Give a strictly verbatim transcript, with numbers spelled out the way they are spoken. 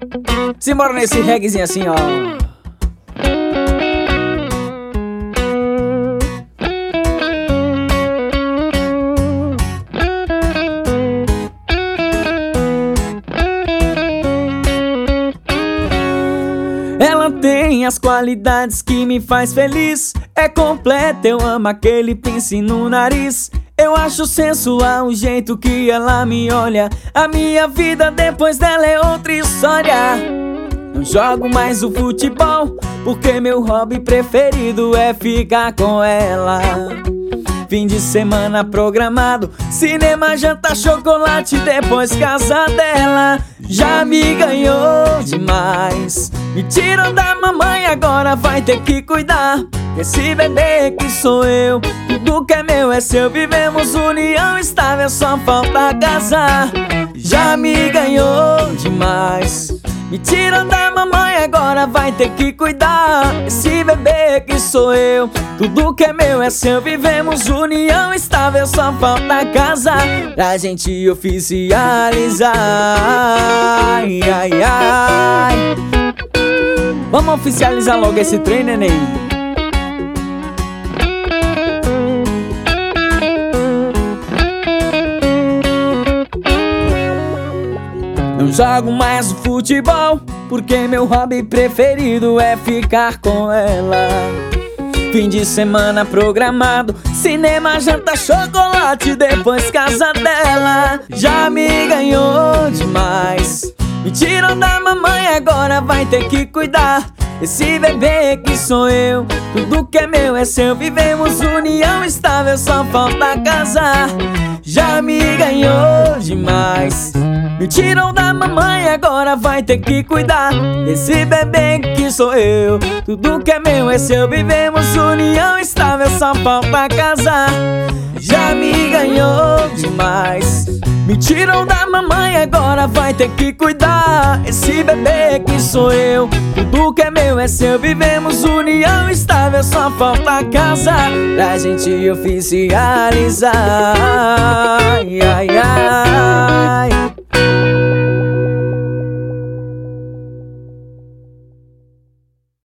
Simbora nesse reggaezinho assim, ó. Ela tem as qualidades que me faz feliz. É completa, eu amo aquele pince no nariz. Eu acho sensual o jeito que ela me olha. A minha vida depois dela é outra história. Não jogo mais o futebol, porque meu hobby preferido é ficar com ela. Fim de semana programado, cinema, janta, chocolate, depois casa dela. Já me ganhou demais. Me tiram da mamãe, agora vai ter que cuidar desse bebê que sou eu. Tudo que é meu é seu, vivemos união estável, só falta casar. Já me ganhou demais. Me tiram da mamãe, agora vai ter que cuidar desse bebê que sou eu. Tudo que é meu é seu, vivemos união estável, só falta casar pra gente oficializar. Ai, ai, ai. Vamos oficializar logo esse trem, neném. Não jogo mais o futebol, porque meu hobby preferido é ficar com ela. Fim de semana programado, cinema, janta, chocolate, depois casa dela. Já me ganhou demais. Me tiram da mamãe, agora vai ter que cuidar desse bebê que sou eu. Tudo que é meu é seu, vivemos união estável, só falta casar. Já me ganhou demais. Me tiram da mamãe, agora vai ter que cuidar desse bebê que sou eu. Tudo que é meu é seu, vivemos união estável, só falta casar. Já me ganhou demais. Me tiram da mamãe, agora vai ter que cuidar esse bebê que sou eu. Tudo que é meu é seu, vivemos união estável, só falta casar pra gente oficializar. Ai, ai,